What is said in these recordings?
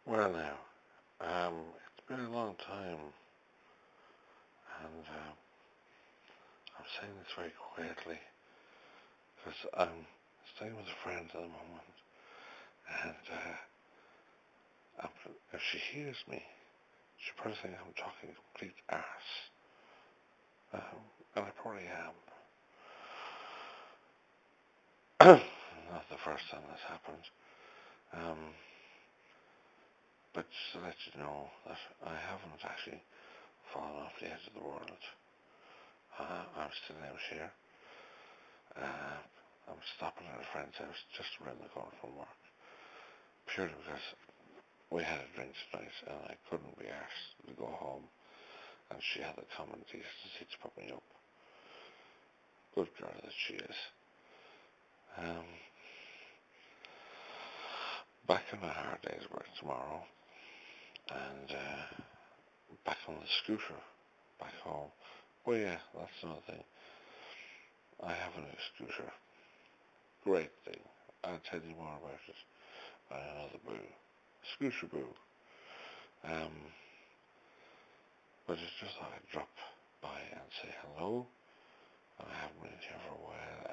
Well now, it's been a long time, and I'm saying this very quietly because I'm staying with a friend at the moment, and if she hears me, she'll probably think I'm talking complete arse, and I probably am. Not the first time that's happened, um, but just to let you know that I haven't actually fallen off the edge of the world. I'm still out here. Uh, I'm stopping at a friend's house just around the corner from work, purely because we had a drink tonight and I couldn't be asked to go home, and she had the common decency to put me up. Good girl that she is. Um, Back on a hard day's work tomorrow, and back on the scooter back home. Oh yeah, that's another thing. I have a new scooter. Great thing. I'll tell you more about it on another brew. Scooter brew. Um, but it's just thought I'd drop by and say hello. I haven't been here for a while,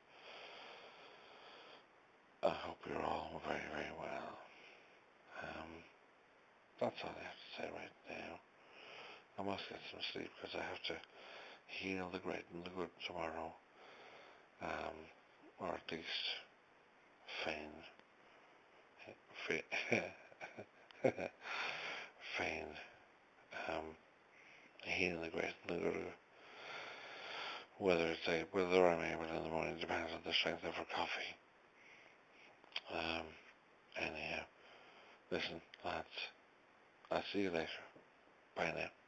and I hope you're all very, very well. Um, that's all I have to say right now. I must get some sleep because I have to heal the great and the good tomorrow. Or at least feign, feign, heal the great and the good. Whether I'm able in the morning depends on the strength of her coffee. Anyhow, listen, lads, I'll see you later. Bye now.